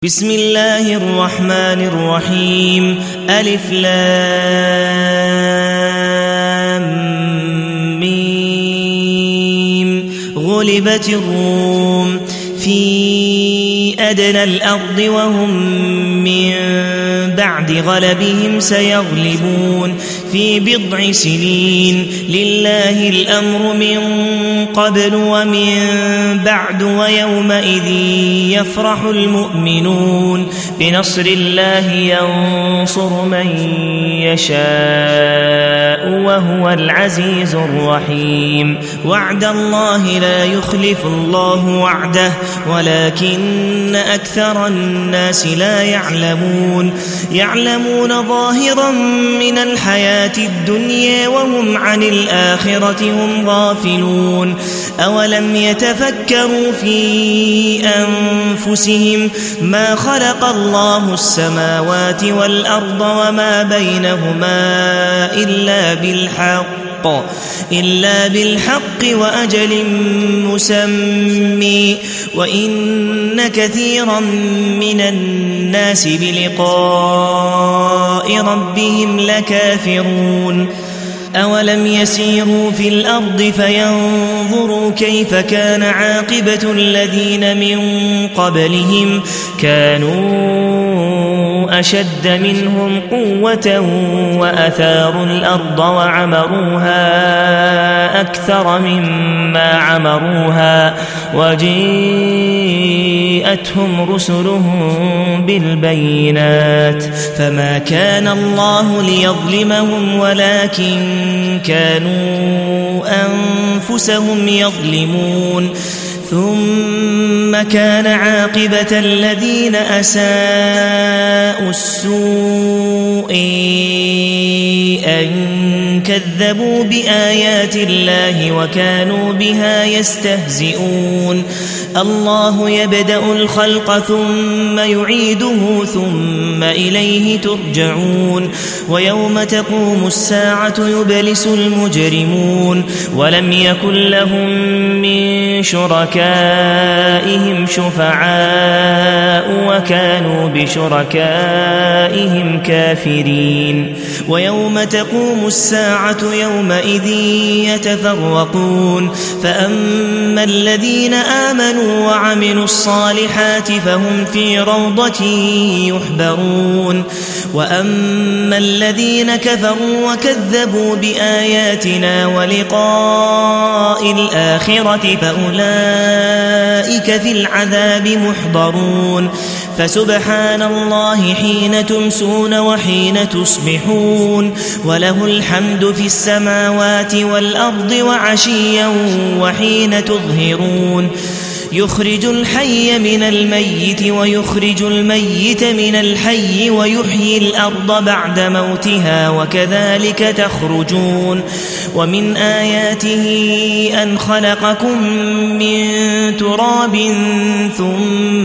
بسم الله الرحمن الرحيم ألف لام ميم غلبت الروم في أدنى الأرض وهم من بعد غلبهم سيغلبون في بضع سنين لله الأمر من قبل ومن بعد ويومئذ يفرح المؤمنون بنصر الله ينصر من يشاء وهو العزيز الرحيم وعد الله لا يخلف الله وعده ولكن أكثر الناس لا يعلمون ظاهرا من الحياة الدنيا وهم عن الآخرة هم غافلون أولم يتفكروا في أنفسهم ما خلق الله السماوات والأرض وما بينهما إلا بالحق وأجل مسمى وإن كثيرا من الناس بلقاء ربهم لكافرون أولم يسيروا في الأرض فينظروا كيف كان عاقبة الذين من قبلهم كانوا أشد منهم قوة وأثاروا الأرض وعمروها أكثر مما عمروها وجاءتهم رسلهم بالبينات فما كان الله ليظلمهم ولكن كانوا أنفسهم يظلمون ثم كان عاقبة الذين أساءوا السوء أن كذبوا بآيات الله وكانوا بها يستهزئون الله يبدأ الخلق ثم يعيده ثم إليه ترجعون ويوم تقوم الساعة يبلس المجرمون ولم يكن لهم من شركائهم شفعاء وكانوا بشركائهم كافرين ويوم تقوم الساعة يومئذ يتفرقون فأما الذين آمنوا وعملوا الصالحات فهم في روضة يحبرون وأما الذين كفروا وكذبوا بآياتنا ولقاء الآخرة فأولئك في العذاب محضرون فسبحان الله حين تمسون وحين تصبحون وله الحمد في السماوات والأرض وعشيا وحين تظهرون يخرج الحي من الميت ويخرج الميت من الحي ويحيي الأرض بعد موتها وكذلك تخرجون ومن آياته أن خلقكم من تراب ثم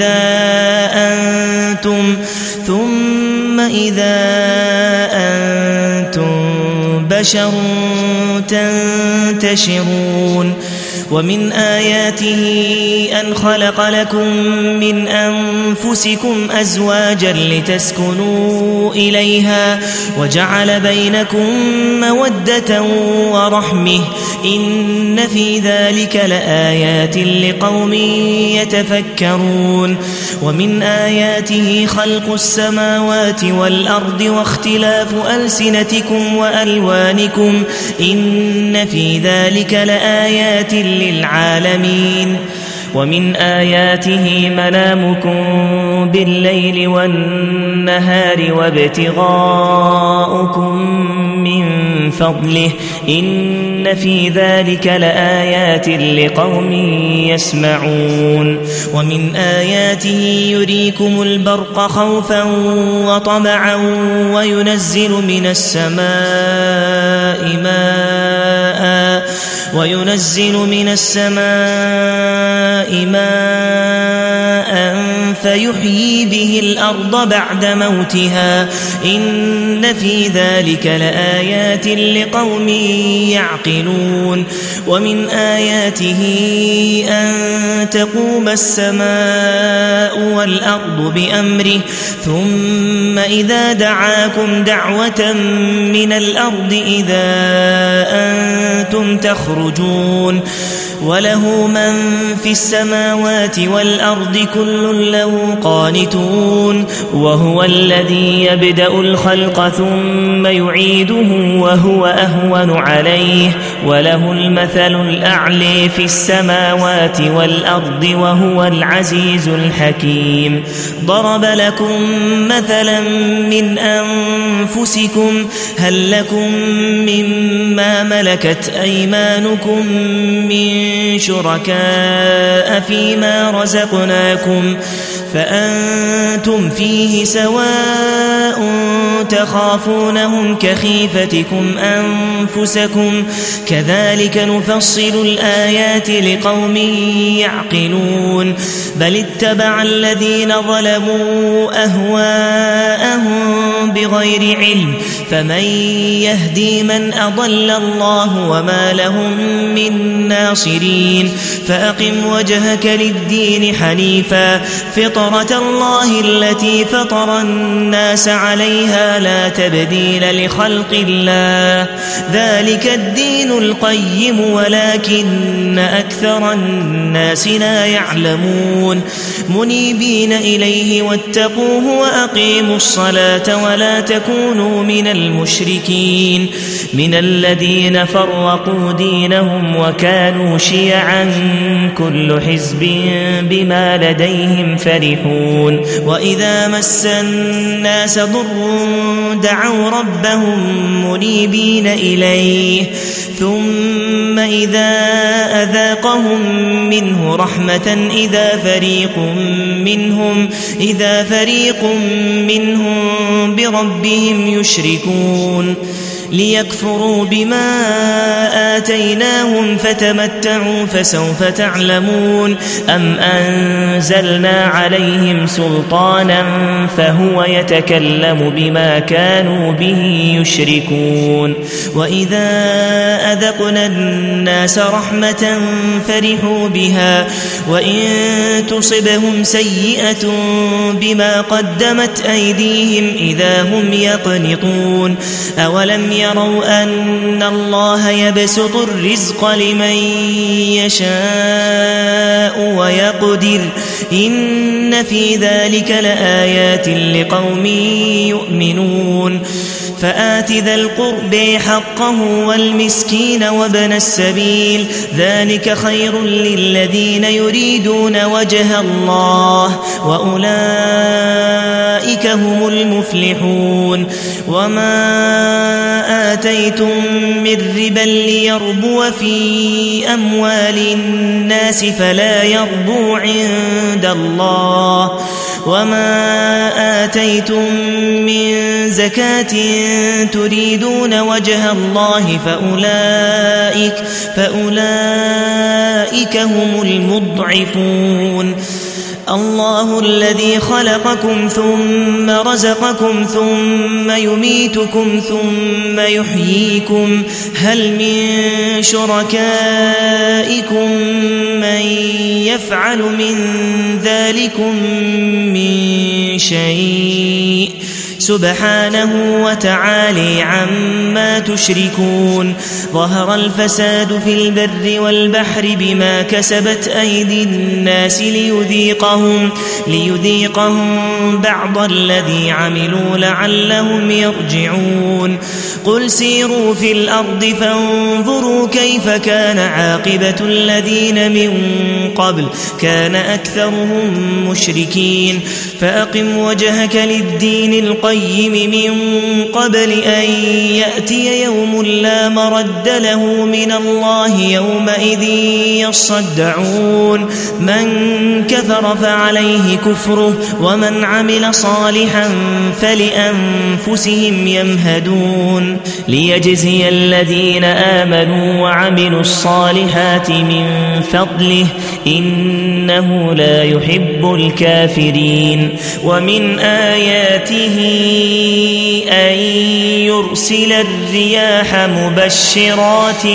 إذا أنتم بشر تنتشرون ومن آياته أن خلق لكم من أنفسكم أزواجا لتسكنوا إليها وجعل بينكم مودة ورحمة إن في ذلك لآيات لقوم يتفكرون ومن آياته خلق السماوات والأرض واختلاف ألسنتكم وألوانكم إن في ذلك لآيات للعالمين ومن آياته منامكم بالليل والنهار وابتغاؤكم من فضله إن في ذلك لآيات لقوم يسمعون ومن آياته يريكم البرق خوفا وطمعا وينزل من السماء ماء فيحيي به الأرض بعد موتها إن في ذلك لآيات لقوم يعقلون ومن آياته أن تقوم السماء والأرض بأمره ثم إذا دعاكم دعوة من الأرض إذا أنتم تخرجون وله من في السماوات والأرض كل له قانتون وهو الذي يبدأ الخلق ثم يعيده وهو أهون عليه وله المثل الأعلى في السماوات والأرض وهو العزيز الحكيم ضرب لكم مثلا من أنفسكم هل لكم مما ملكت أيمانكم من شركاء فيما رزقناكم فأنتم فيه سواء تخافونهم كخيفتكم أنفسكم كذلك نفصل الآيات لقوم يعقلون بل اتبع الذين ظلموا أهواءهم بغير علم فمن يهدي من أضل الله وما لهم من ناصرين فأقم وجهك للدين حنيفا فطرة الله التي فطر الناس عليها لا تبديل لخلق الله ذلك الدين القيم ولكن أكثر الناس لا يعلمون منيبين إليه واتقوه وأقيموا الصلاة ولا تكونوا من المشركين من الذين فرقوا دينهم وكانوا شيعا كل حزب بما لديهم فرحون وإذا مس الناس ضر دعوا ربهم منيبين إليه ثم إذا أذاقهم منه رحمة إذا فريق منهم بربهم يشركون ليكفروا بما آتيناهم فتمتعوا فسوف تعلمون أم أنزلنا عليهم سلطانا فهو يتكلم بما كانوا به يشركون وإذا أذقنا الناس رحمة فرحوا بها وإن تصبهم سيئة بما قدمت أيديهم إذا هم يقنطون أولم يروا أن الله يبسط الرزق لمن يشاء ويقدر إن في ذلك لآيات لقوم يؤمنون فآت ذا القرب حقه والمسكين وابن السبيل ذلك خير للذين يريدون وجه الله وأولئك هم المفلحون وما آتيتم من ربا ليربو في أموال الناس فلا يربو عند الله وما آتيتم من زكاة تريدون وجه الله فأولئك هم المضعفون الله الذي خلقكم ثم رزقكم ثم يميتكم ثم يحييكم هل من شركائكم من يفعل من ذلكم من شيء سبحانه وتعالى عما تشركون ظهر الفساد في البر والبحر بما كسبت أيدي الناس ليذيقهم بعض الذي عملوا لعلهم يرجعون قل سيروا في الأرض فانظروا كيف كان عاقبة الذين من قبل كان أكثرهم مشركين فأقم وجهك للدين القيم من قبل أن يأتي يوم لا مرد له من الله يومئذ يصدعون من كفر فعليه كفره ومن عمل صالحا فلأنفسهم يمهدون ليجزي الذين آمنوا وعملوا الصالحات من فضله إن إنه لا يحب الكافرين ومن آياته أن يرسل الرياح مبشرات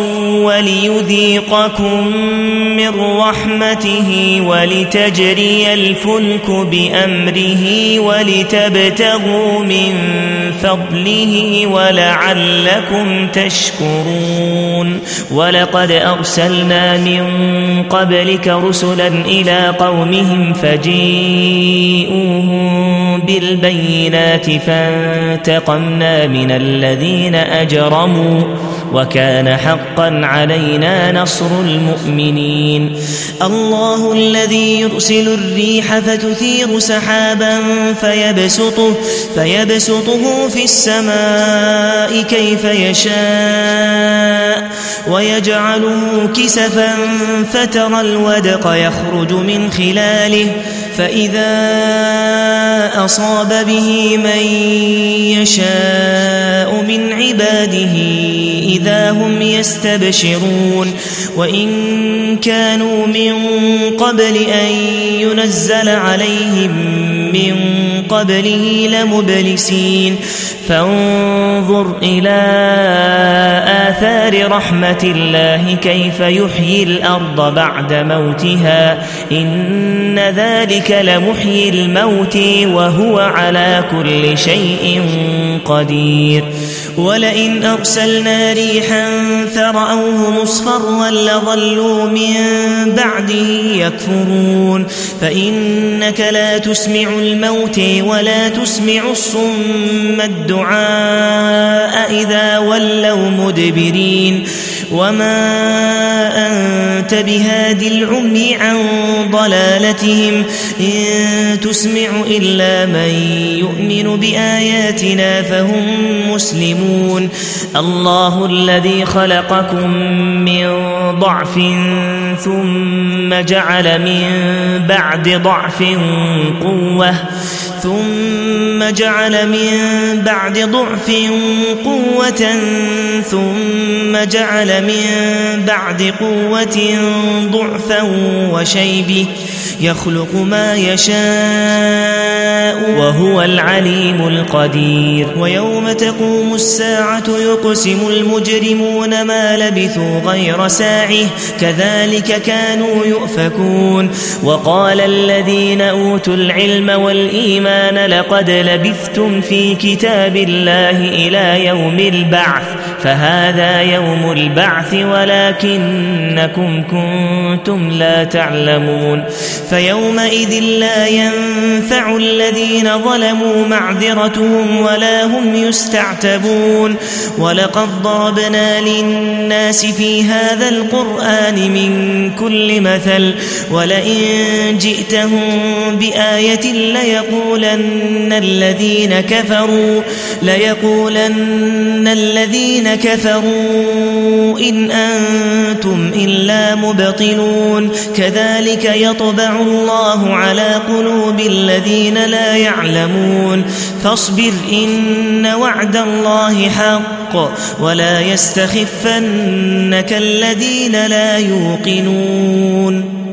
وليذيقكم من رحمته ولتجري الفلك بأمره ولتبتغوا من فضله ولعلكم تشكرون ولقد أرسلنا من قبلك رسلا إلى قومهم فجيئوهم بالبينات فانتقمنا من الذين أجرموا وكان حقا علينا نصر المؤمنين الله الذي يرسل الريح فتثير سحابا فيبسطه في السماء كيف يشاء ويجعله كسفا فترى الودق يخرج من خلاله فإذا أصاب به من يشاء من عباده إذا هم يستبشرون وإن كانوا من قبل أن ينزل عليهم من قبله لمبلسين فانظر إلى آثار رحمة الله كيف يحيي الأرض بعد موتها إن ذلك لمحيي الموت وهو على كل شيء قدير ولئن أرسلنا ريحا فرأوه مصفرا لظلوا من بعده يكفرون فإنك لا تسمع الموت ولا تسمع الصم الدعاء إذا ولوا مدبرين وما أنت بهادي العمي عن ضلالتهم إن تسمع إلا من يؤمن بآياتنا فهم مسلمون الله الذي خلقكم من ضعف ثم جعل من بعد ضعف قوة ثم جعل من بعد ضعف قوة ثم جعل من بعد قوة ضعفا وشيبة يخلق ما يشاء وهو العليم القدير ويوم تقوم الساعة يقسم المجرمون ما لبثوا غير ساعة كذلك كانوا يؤفكون وقال الذين أوتوا العلم والإيمان لقد لبثتم في كتاب الله إلى يوم البعث فهذا يوم البعث ولكنكم كنتم لا تعلمون فيومئذ لا ينفع الذين ظلموا معذرتهم ولا هم يستعتبون ولقد ضربنا للناس في هذا القرآن من كل مثل ولئن جئتهم بآية ليقولن الذين كفروا إن أنتم إلا مبطلون كذلك يطبع الله على قلوب الذين لا يعلمون فاصبر إن وعد الله حق ولا يستخفنك الذين لا يوقنون